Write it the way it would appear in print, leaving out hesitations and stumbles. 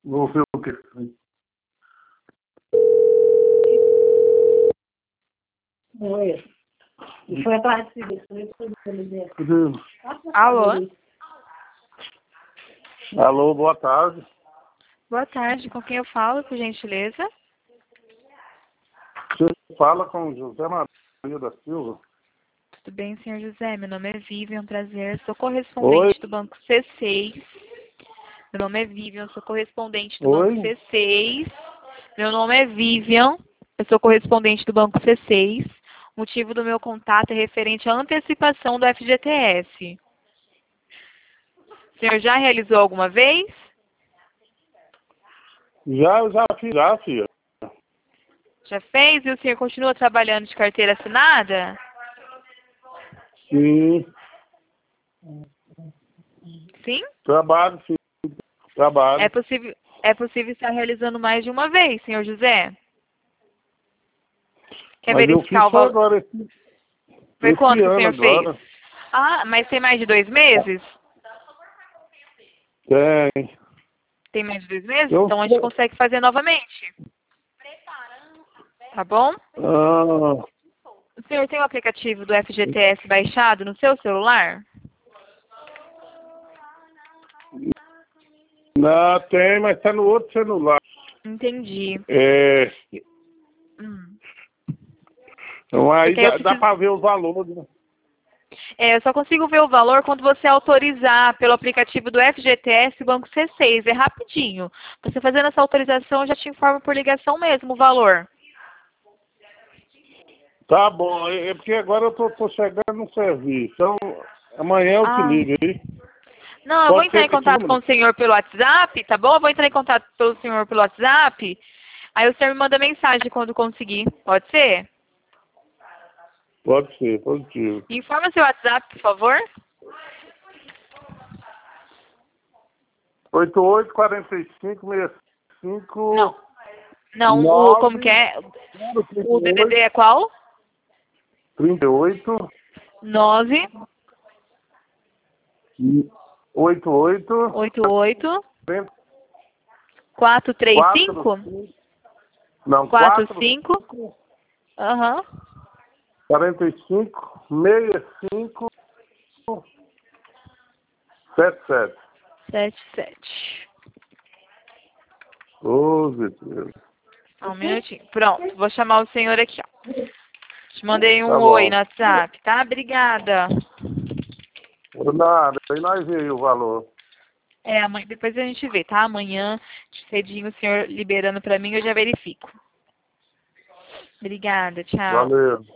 Vou ver o que. Oi. E foi atrás de Alô? Alô, boa tarde. Boa tarde, com quem eu falo, por gentileza? Você fala com o José Maria da Silva? Tudo bem, senhor José? Meu nome é Vivian, prazer. Sou correspondente do Banco C6. Meu nome é Vivian, sou correspondente do Banco C6. Meu nome é Vivian, eu sou correspondente do Banco C6. O motivo do meu contato é referente à antecipação do FGTS. O senhor já realizou alguma vez? Eu já fiz, filha. Já fez? E o senhor continua trabalhando de carteira assinada? Sim. Sim? Trabalho, sim. Trabalho. É possível estar realizando mais de uma vez, senhor José? Quer Mas eu verificar fiz o só valor? agora. Foi quando que o ano senhor agora. fez? Ah, mas tem mais de 2 meses? Tem. Tem mais de 2 meses? Eu Então a gente sei. consegue fazer novamente. Tá bom? Ah, O senhor tem o aplicativo do FGTS baixado no seu celular? não, tem, mas tá no outro celular. Entendi. É. Então aí Porque aí eu dá preciso... pra ver o valor, né? eu só consigo ver o valor quando você autorizar pelo aplicativo do FGTS e Banco C6. É rapidinho. Você fazendo essa autorização, eu já te informo por ligação mesmo o valor. Tá bom, é porque agora eu tô chegando no serviço. Então, amanhã eu te ligo aí. Não, eu vou Pode entrar ser em nesse contato com número? o senhor pelo WhatsApp, tá bom? Eu vou entrar em contato pelo senhor pelo WhatsApp. Aí o senhor me manda mensagem quando conseguir. Pode ser? Pode ser, positivo. Informa seu WhatsApp, por favor. 884565 Não. Não, como que 9 é? O DDD 38 é qual? 38 9 88 88 435 não, 45 aham 45 65 77. 77. Ô, Deus. Um minutinho. Pronto, vou chamar o senhor aqui, ó. Te mandei Tá um oi bom. no WhatsApp, tá? Obrigada. Por nada, aí nós vemos o valor. Depois a gente vê, tá? Amanhã, cedinho, o senhor liberando pra mim, eu já verifico. Obrigada, tchau. Valeu.